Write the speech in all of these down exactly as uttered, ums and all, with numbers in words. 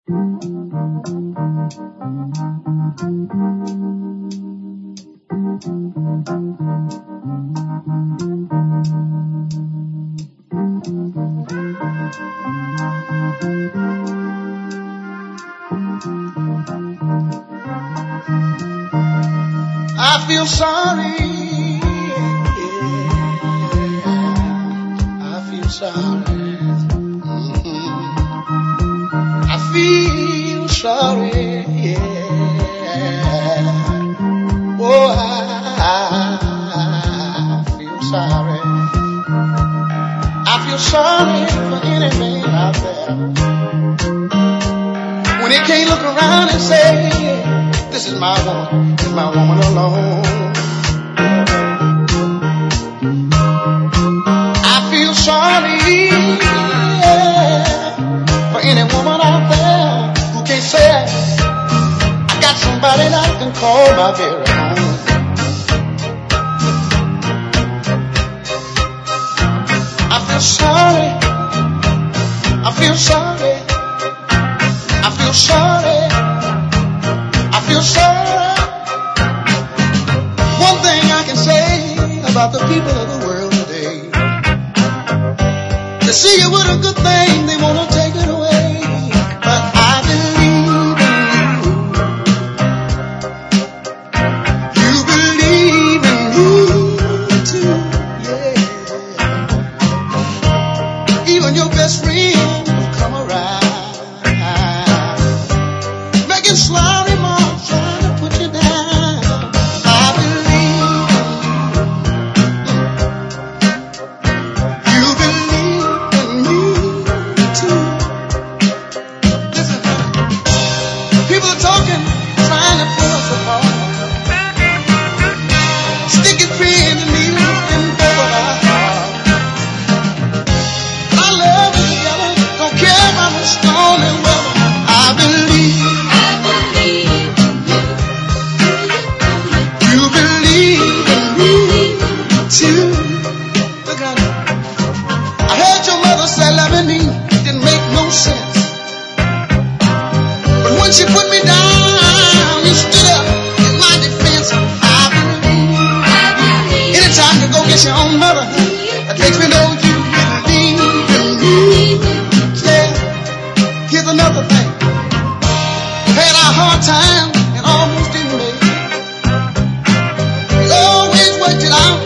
I feel sorry. Yeah, I feel sorry. Mm-hmm. I feel sorry. Yeah. Oh, I, I feel sorry. I feel sorry for any man out there when he can't look around and say, this is my woman, this is my woman alone. I feel sorry, yeah, for any woman out there who can't say, I got somebody that I can call my very own. I feel sorry, I feel sorry, I feel sorry. I feel sorry. One thing I can say about the people of the world today, they see you with a good thing, they want to take it away. But I believe in you. You believe in me too, yeah. Even your best friend will come around, making sly remarks, trying to put you down. I believe you believe in me too. Listen, people are talking, trying to pull us apart, sticking pin and needle in both of our hearts. Our love is together, don't care about the storm and weather. I believe. I heard your mother say loving me didn't make no sense, but when she put me down, you stood up in my defense. I believe. Anytime you go get your own mother, that makes me know you believe in me. Yeah. Here's another thing. We had our hard time and almost didn't make it. We always worked it out.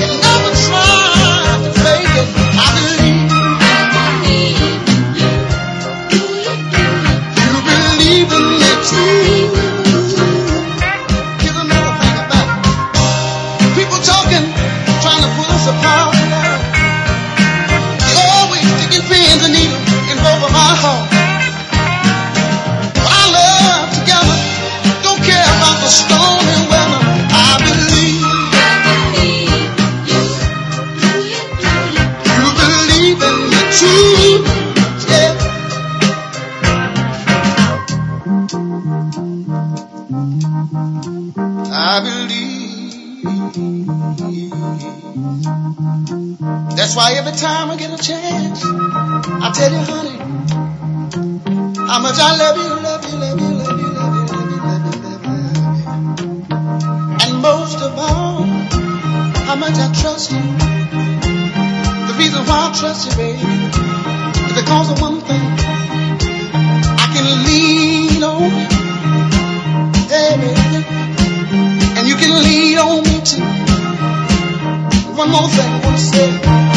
That's why every time I get a chance, I tell you, honey, how much I love you, love you, love you, love you, love you, love you, love you, love you, love you. And most of all, how much I trust you. The reason why I trust you, baby, is because of one thing. I can lean on you, hey, baby, and you can lean on me too. One more thing I want to say.